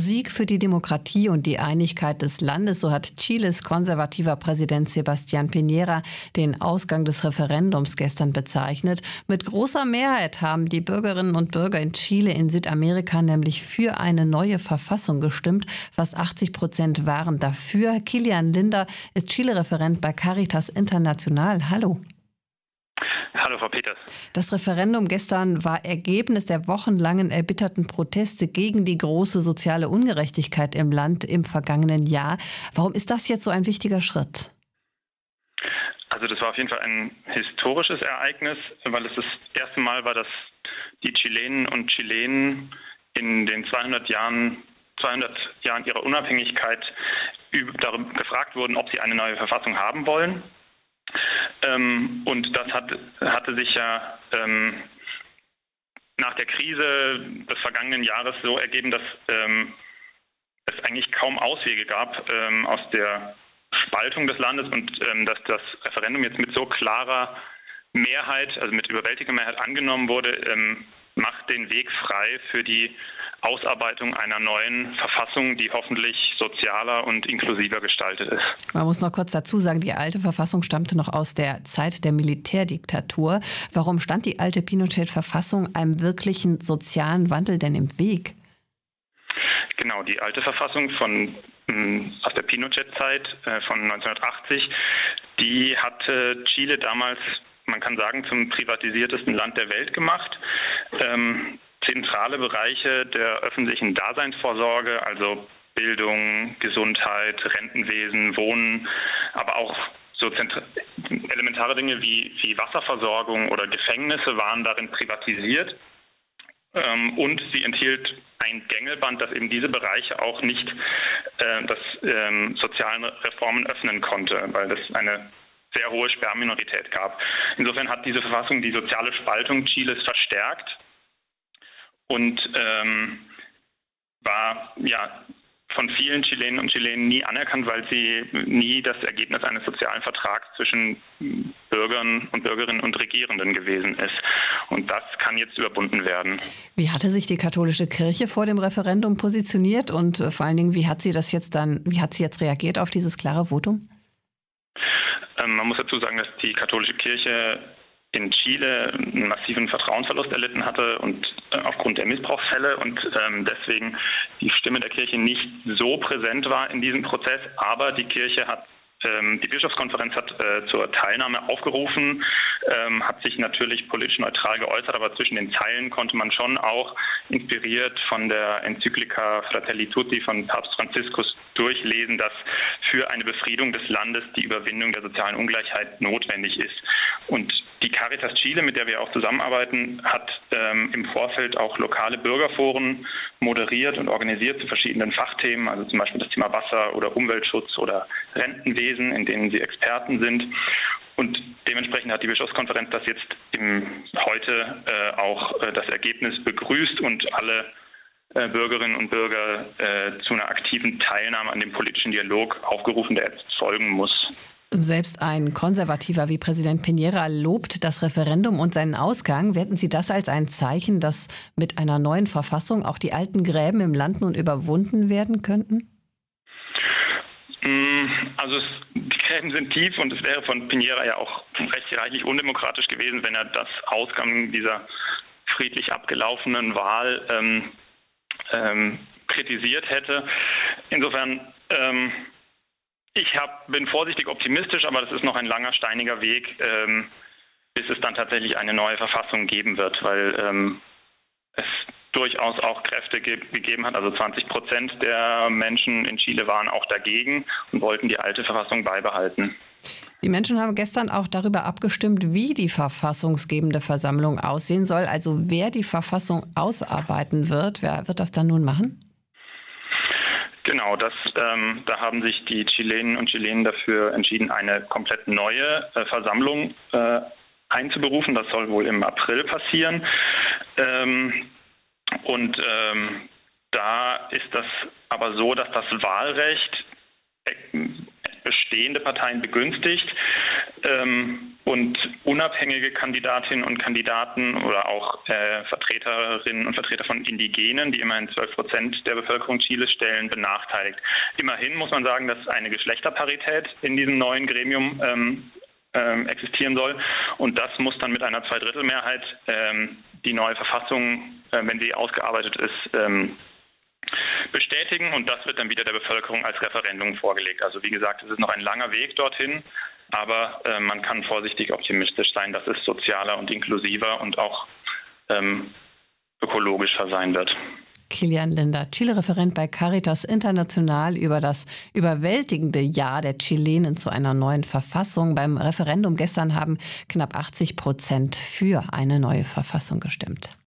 Sieg für die Demokratie und die Einigkeit des Landes, so hat Chiles konservativer Präsident Sebastián Piñera den Ausgang des Referendums gestern bezeichnet. Mit großer Mehrheit haben die Bürgerinnen und Bürger in Chile in Südamerika nämlich für eine neue Verfassung gestimmt. Fast 80% waren dafür. Kilian Linder ist Chile-Referent bei Caritas International. Hallo. Hallo, Frau Peters. Das Referendum gestern war Ergebnis der wochenlangen erbitterten Proteste gegen die große soziale Ungerechtigkeit im Land im vergangenen Jahr. Warum ist das jetzt so ein wichtiger Schritt? Also das war auf jeden Fall ein historisches Ereignis, weil es das erste Mal war, dass die Chilenen und Chilenen in den 200 Jahren ihrer Unabhängigkeit darüber gefragt wurden, ob sie eine neue Verfassung haben wollen. Und das hatte sich ja nach der Krise des vergangenen Jahres so ergeben, dass es eigentlich kaum Auswege gab aus der Spaltung des Landes und dass das Referendum jetzt mit so klarer Mehrheit, also mit überwältigender Mehrheit angenommen wurde, macht den Weg frei für die Ausarbeitung einer neuen Verfassung, die hoffentlich sozialer und inklusiver gestaltet ist. Man muss noch kurz dazu sagen, die alte Verfassung stammte noch aus der Zeit der Militärdiktatur. Warum stand die alte Pinochet-Verfassung einem wirklichen sozialen Wandel denn im Weg? Genau, die alte Verfassung aus der Pinochet-Zeit von 1980, die hatte Chile damals, man kann sagen, zum privatisiertesten Land der Welt gemacht. Zentrale Bereiche der öffentlichen Daseinsvorsorge, also Bildung, Gesundheit, Rentenwesen, Wohnen, aber auch so elementare Dinge wie Wasserversorgung oder Gefängnisse waren darin privatisiert. Und sie enthielt ein Gängelband, das eben diese Bereiche auch nicht sozialen Reformen öffnen konnte, weil das eine sehr hohe Sperrminorität gab. Insofern hat diese Verfassung die soziale Spaltung Chiles verstärkt und war ja von vielen Chilenen und Chilenen nie anerkannt, weil sie nie das Ergebnis eines sozialen Vertrags zwischen Bürgern und Bürgerinnen und Regierenden gewesen ist. Und das kann jetzt überwunden werden. Wie hatte sich die katholische Kirche vor dem Referendum positioniert und vor allen Dingen, wie hat sie jetzt reagiert auf dieses klare Votum? Man muss dazu sagen, dass die katholische Kirche in Chile einen massiven Vertrauensverlust erlitten hatte und aufgrund der Missbrauchsfälle und deswegen die Stimme der Kirche nicht so präsent war in diesem Prozess. Aber die Kirche die Bischofskonferenz hat zur Teilnahme aufgerufen, hat sich natürlich politisch neutral geäußert, aber zwischen den Zeilen konnte man schon auch inspiriert von der Enzyklika Fratelli Tutti von Papst Franziskus durchlesen, dass für eine Befriedung des Landes die Überwindung der sozialen Ungleichheit notwendig ist. Und die Caritas Chile, mit der wir auch zusammenarbeiten, hat im Vorfeld auch lokale Bürgerforen moderiert und organisiert zu verschiedenen Fachthemen, also zum Beispiel das Thema Wasser oder Umweltschutz oder Rentenwesen, in denen sie Experten sind. Und dementsprechend hat die Bischofskonferenz das jetzt heute auch das Ergebnis begrüßt und alle Bürgerinnen und Bürger zu einer aktiven Teilnahme an dem politischen Dialog aufgerufen, der jetzt folgen muss. Selbst ein Konservativer wie Präsident Piñera lobt das Referendum und seinen Ausgang. Werten Sie das als ein Zeichen, dass mit einer neuen Verfassung auch die alten Gräben im Land nun überwunden werden könnten? Also die Gräben sind tief und es wäre von Piñera ja auch recht reichlich undemokratisch gewesen, wenn er das Ausgang dieser friedlich abgelaufenen Wahl kritisiert hätte. Insofern bin vorsichtig optimistisch, aber das ist noch ein langer, steiniger Weg, bis es dann tatsächlich eine neue Verfassung geben wird, weil es durchaus auch Kräfte gegeben hat. Also 20% der Menschen in Chile waren auch dagegen und wollten die alte Verfassung beibehalten. Die Menschen haben gestern auch darüber abgestimmt, wie die verfassungsgebende Versammlung aussehen soll. Also wer die Verfassung ausarbeiten wird. Wer wird das dann nun machen? Genau, da haben sich die Chilenen und Chilenen dafür entschieden, eine komplett neue Versammlung einzuberufen. Das soll wohl im April passieren. Da ist das aber so, dass das Wahlrecht bestehende Parteien begünstigt und unabhängige Kandidatinnen und Kandidaten oder auch Vertreterinnen und Vertreter von Indigenen, die immerhin 12% der Bevölkerung Chiles stellen, benachteiligt. Immerhin muss man sagen, dass eine Geschlechterparität in diesem neuen Gremium existieren soll. Und das muss dann mit einer Zweidrittelmehrheit die neue Verfassung, wenn sie ausgearbeitet ist, bestätigen. Und das wird dann wieder der Bevölkerung als Referendum vorgelegt. Also wie gesagt, es ist noch ein langer Weg dorthin, aber man kann vorsichtig optimistisch sein, dass es sozialer und inklusiver und auch ökologischer sein wird. Kilian Linder, Chile-Referent bei Caritas International, über das überwältigende Ja der Chilenen zu einer neuen Verfassung. Beim Referendum gestern haben knapp 80% für eine neue Verfassung gestimmt.